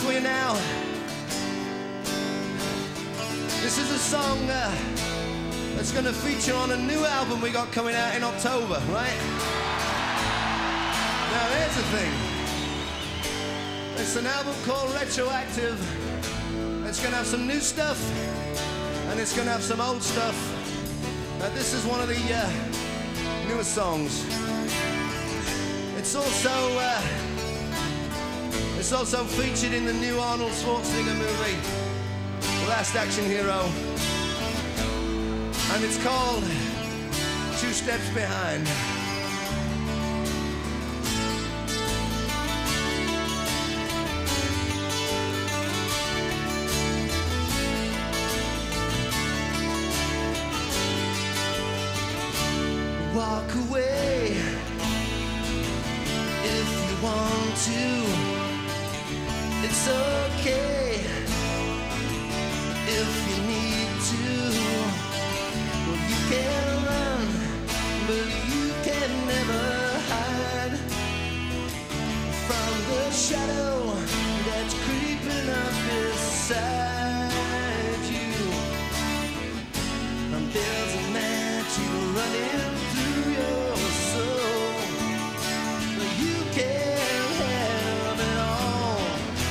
for you now. This is a song that's going to feature on a new album we got coming out in October, right? Now here's the thing. It's an album called Retroactive. It's going to have some new stuff and it's going to have some old stuff. This is one of the newest songs. It's also featured in the new Arnold Schwarzenegger movie, The Last Action Hero, and it's called Two Steps Behind. Walk away if you want to. It's okay if you need to. Well, you can run, but you can never hide from the shadow that's creeping up beside you. And there's a magic running through your soul. You can't have it all.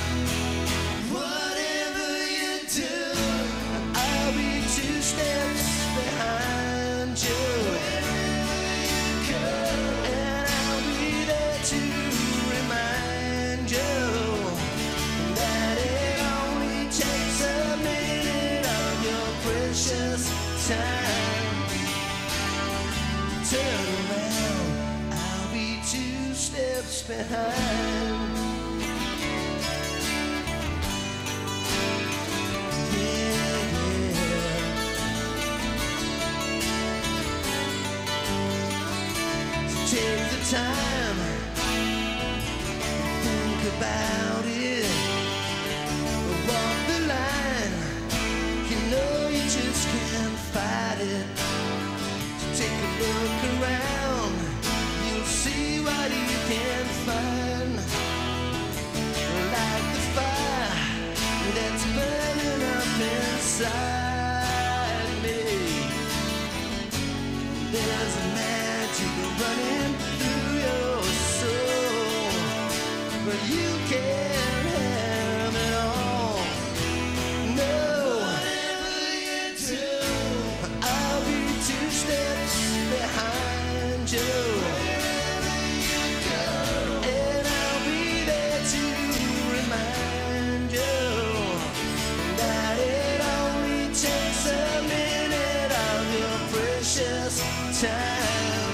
Whatever you do, I'll be 2 steps behind you. Wherever you go, and I'll be there to remind you that it only takes a minute of your precious time. Turn around, I'll be 2 steps behind. Yeah, yeah. So take the time, think about it, walk the line. You know you just can't fight it. Take a look around, you'll see what you can find. Like the fire that's burning up inside me. There's a magic running through your soul, but you can't have it all. No. Whatever you do, I'll be 2 steps behind you. Wherever you go, and I'll be there to remind you that it only takes a minute of your precious time.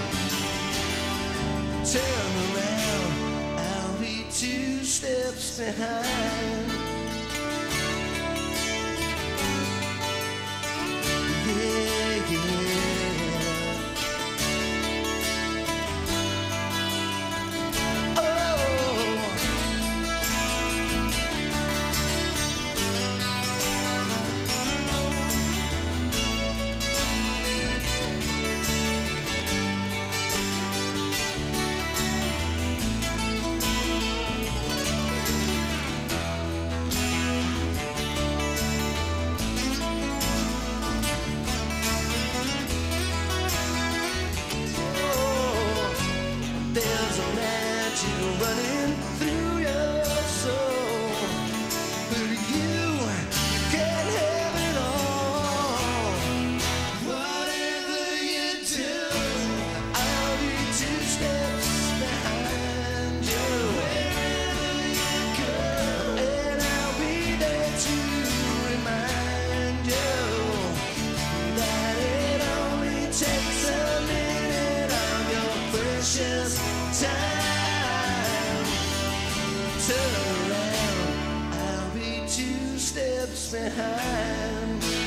Turn around, I'll be 2 steps behind. Yeah, yeah. There's a magic running through your soul, but you can't have it all. Whatever you do, I'll be 2 steps behind you. Wherever you go, and I'll be there to remind you that it only takes a minute of your precious time. Turn around, I'll be 2 steps behind.